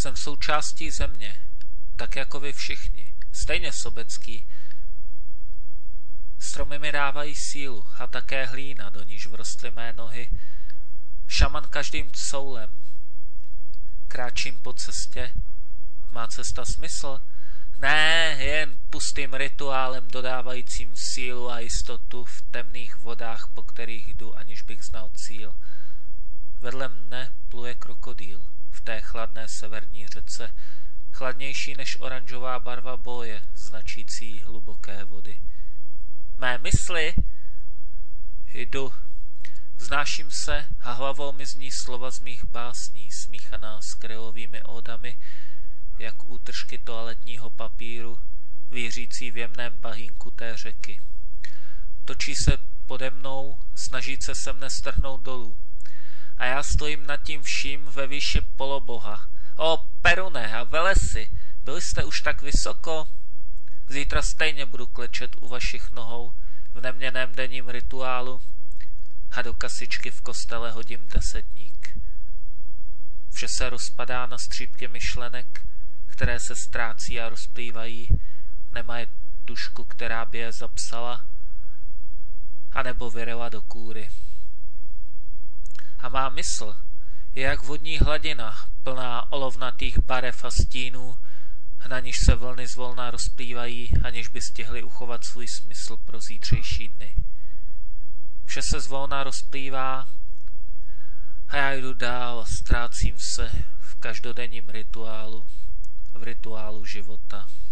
Jsem součástí země, tak jako vy všichni, stejně sobecký. Stromy mi dávají sílu a také hlína, do níž vrostly mé nohy. Šaman každým coulem. Kráčím po cestě. Má cesta smysl? Ne, jen pustým rituálem dodávajícím sílu a jistotu v temných vodách, po kterých jdu, aniž bych znal cíl. Vedle mne pluje krokodýl v té chladné severní řece, chladnější než oranžová barva boje, značící hluboké vody. Mé mysli? Jdu. Vznáším se a hlavou mi zní slova z mých básní, smíchaná s kreolovými ódami, jak útržky toaletního papíru, vířící v jemném bahínku té řeky. Točí se pode mnou, snaží se mne strhnout dolů. A já stojím nad tím vším ve výši poloboha. O, Perune a Velesi, byli jste už tak vysoko? Zítra stejně budu klečet u vašich nohou v neměnném denním rituálu a do kasičky v kostele hodím desetník. Vše se rozpadá na střípky myšlenek, které se ztrácí a rozplývají, nemají tušku, která by je zapsala, anebo vyrela do kůry. A má mysl je jak vodní hladina, plná olovnatých barev a stínů, na níž se vlny zvolna rozplývají, aniž by stihly uchovat svůj smysl pro zítřejší dny. Vše se zvolna rozplývá a já jdu dál a ztrácím se v každodenním rituálu, v rituálu života.